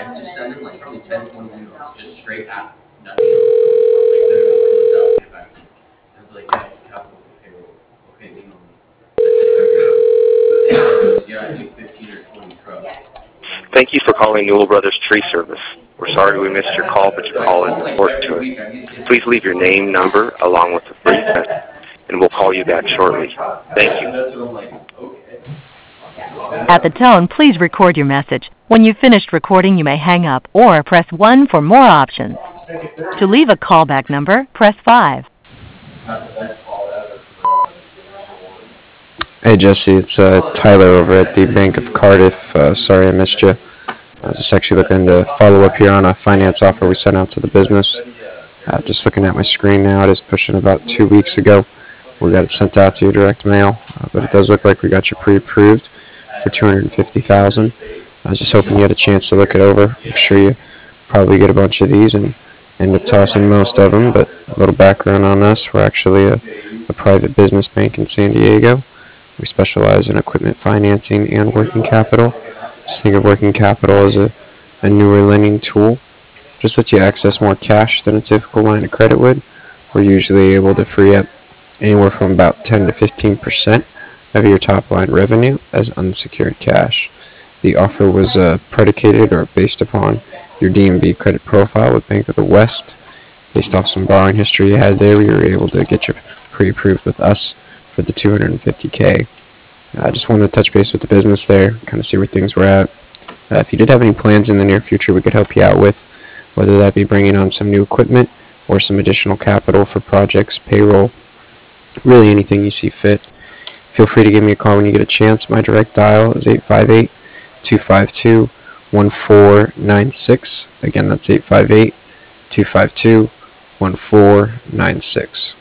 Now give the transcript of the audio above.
just sending like probably 10, 20 emails, just straight at nothing else. Like literally closed out, get back to me. And it's like, yeah, it's capital for payroll. Okay, email me. That's it, every time. And it goes, yeah, I need 15 or 20 trucks. Thank you for calling Newell Brothers Tree Service. We're sorry we missed your call, but your So I call call is them like important every to us. week. I need to get Please leave your name, number, along with a brief message, and we'll call you back shortly. Thank you. That's what I'm like, okay. At the tone, please record your message. When you've finished recording, you may hang up or press 1 for more options. To leave a callback number, press 5. Hey Jesse, it's Tyler over at the Bank of Cardiff. Sorry I missed you. I was just actually looking to follow up here on a finance offer we sent out to the business. Just looking at my screen now, it is pushing about 2 weeks ago. We got it sent out to your direct mail, but it does look like we got you pre-approved for $250,000. I was just hoping you had a chance to look it over. I'm sure you probably get a bunch of these and end up tossing most of them, but a little background on us. We're actually a private business bank in San Diego. We specialize in equipment financing and working capital. Just think of working capital as a newer lending tool. Just lets you access more cash than a typical line of credit would. We're usually able to free up anywhere from about 10 to 15% of your top line revenue as unsecured cash. The offer was predicated or based upon your DMV credit profile with Bank of the West. Based off some borrowing history you had there, we were able to get you pre-approved with us for the $250K. I just wanted to touch base with the business there, kind of see where things were at. If you did have any plans in the near future we could help you out with, whether that be bringing on some new equipment or some additional capital for projects, payroll, really anything you see fit. Feel free to give me a call when you get a chance. My direct dial is 858-252-1496. Again, that's 858-252-1496.